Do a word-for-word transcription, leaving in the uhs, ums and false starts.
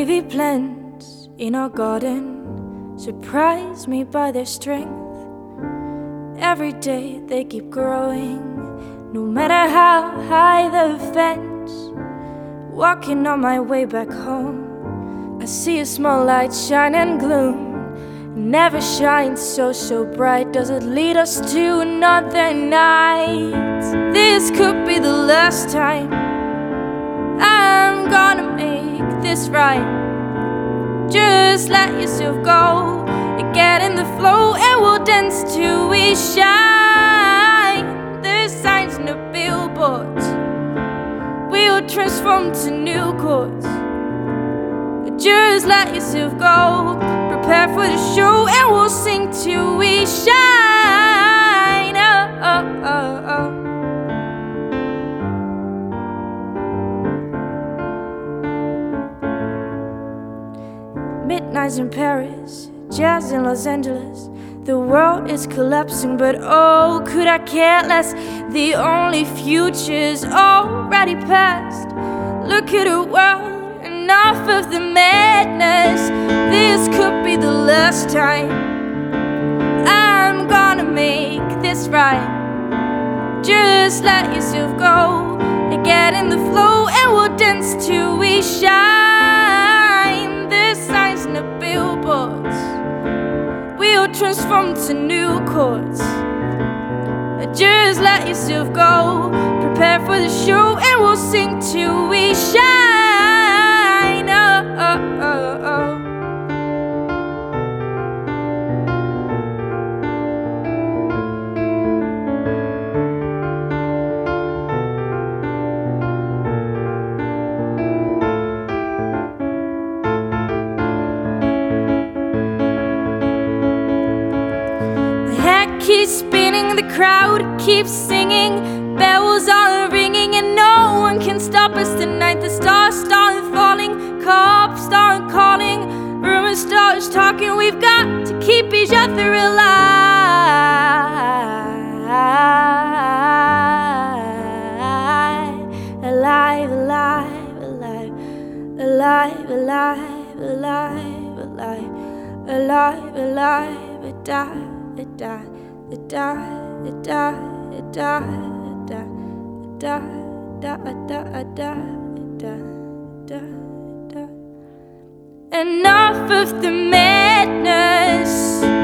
wavy plants in our garden surprise me by their strength. Every day they keep growing, no matter how high the fence. Walking on my way back home, I see a small light shine and gloom. Never shines so, so bright. Does it lead us to another night? This could be the last time I'm gonna make this right. Just let yourself go and get in the flow, and we'll dance till we shine. The signs and the billboards will transform to new chords. Just let yourself go, prepare for the show, and we'll sing till we shine. Oh, oh, oh, oh. Midnights in Paris, jazz in Los Angeles. The world is collapsing, but oh, could I care less? The only future's already past. Look at the world, enough of the madness. This could be the last time I'm gonna make this right. Just let yourself go and get in the flow, and we'll dance till we shine. The signs and the billboards will transform to new chords. Just let yourself go, prepare for the show, and we'll sing till we shine. Oh, oh, oh, oh. Keeps spinning, the crowd keeps singing, bells are ringing, and no one can stop us tonight. The stars start falling, cops start calling, rumors start talking. We've got to keep each other alive, alive, alive, alive, alive, alive, alive, alive, alive, alive, alive, die, die. It died, it died, it died, it died, it died, it died, it died, it died, it died. Enough of the madness.